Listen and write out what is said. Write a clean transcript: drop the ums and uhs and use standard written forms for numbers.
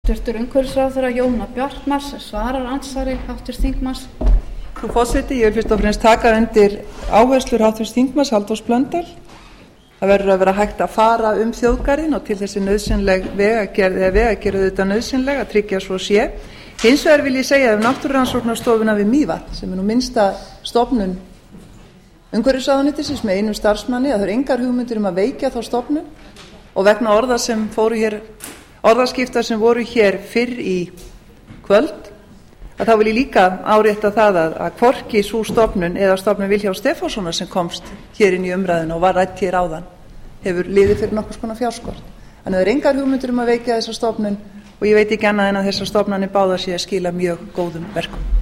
Hæstvirtur umhverfisráðherra Jónína Bjartmarz svarar andsvari háttvirts þingmanns. Frú forseti, ég vil fyrst og fremst taka undir áherslur háttvirts þingmanns Halldórs Blöndal. Það verður að vera hægt að fara þjóðgarðinn og til þessi nauðsynleg vegagerð auðvitað nauðsynleg að tryggja svo sé. Hins vegar vil ég segja náttúrurannsóknarstofuna við Mývatn, sem er nú minnsta stofnun umhverfisráðuneytisins með einum starfsmanni, að það eru engar hugmyndir að veikja þá stofnun, og vegna orðaskipta sem voru hér fyrr í kvöld, að þá vil ég líka árétta það að hvorki sú stofnun eða stofnun Vilhjálms Stefánssonar sem komst hér inn í umræðuna og var rædd hér áðan hefur liðið fyrir nokkurs konar fjárskort. Þannig að það eru engar hugmyndir að veikja þessa stofnun, og ég veit ekki annað en að þessar stofnanir báðar sé að skila mjög góðum verkum.